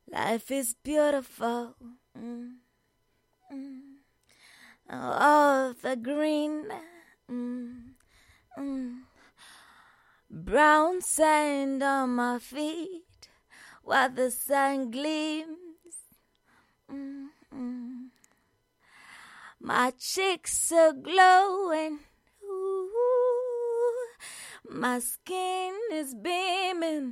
Life is beautiful. Mm, mm. All the green, mm, mm. Brown sand on my feet while the sun gleams. Mm, mm. My cheeks are glowing. Ooh, my skin is beaming.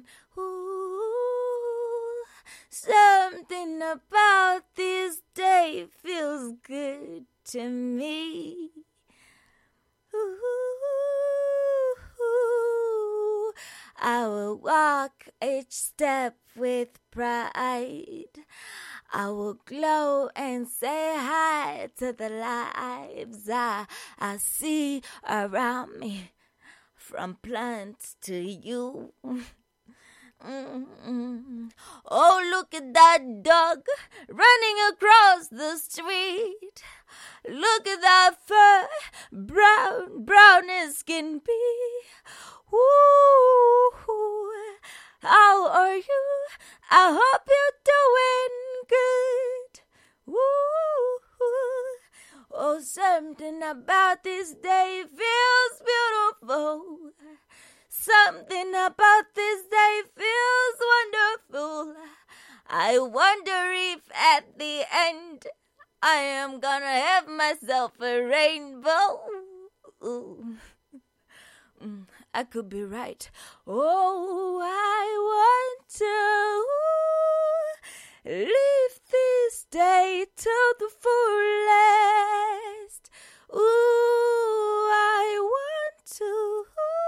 Ooh, something about this day feels good to me. Ooh, I will walk each step with pride. I will glow and say hi to the lives I see around me, from plants to you. Mm-mm. Oh, look at that dog running across the street. Look at that fur, brown as can be. Ooh, how are you? I hope you're doing good. Ooh, oh, something about this day feels beautiful. Something about this day feels wonderful. I wonder if at the end I am gonna have myself a rainbow. Ooh. I could be right. Oh, I want to live this day to the fullest. Ooh, I want to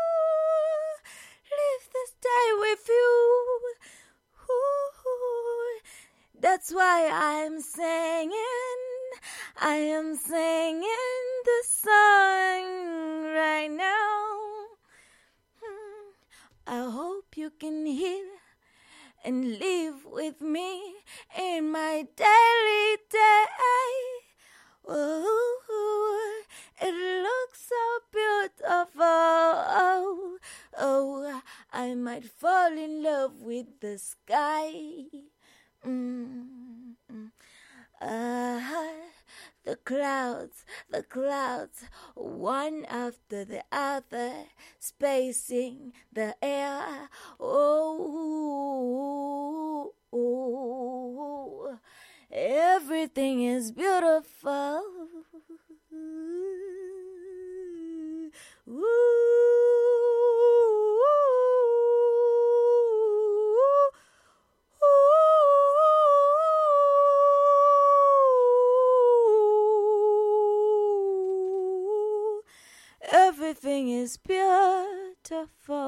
live this day with you. Ooh, that's why I'm singing. I am singing the song right now. I hope you can hear and live with me in my daily day. Oh, it looks so beautiful. Oh, I might fall in love with the sky. The clouds, one after the other, spacing the air. Oh, everything is beautiful. Everything is beautiful.